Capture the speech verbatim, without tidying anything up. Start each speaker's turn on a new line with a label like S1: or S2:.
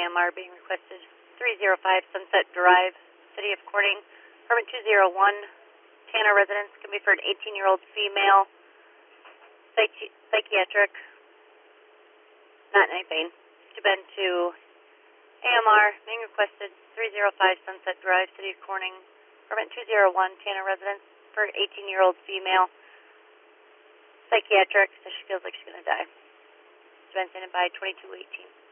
S1: M R being requested. three oh five Sunset Drive, City of Corning. Permit two oh one, Tanner residence, can be for an eighteen-year-old female, psychi psychiatric, not in any pain. To been to A M R being requested. three oh five Sunset Drive, City of Corning. Permit two oh one, Tanner residence, for an eighteen-year-old female, psychiatric, so she feels like she's going to die. To been sent by twenty-two eighteen.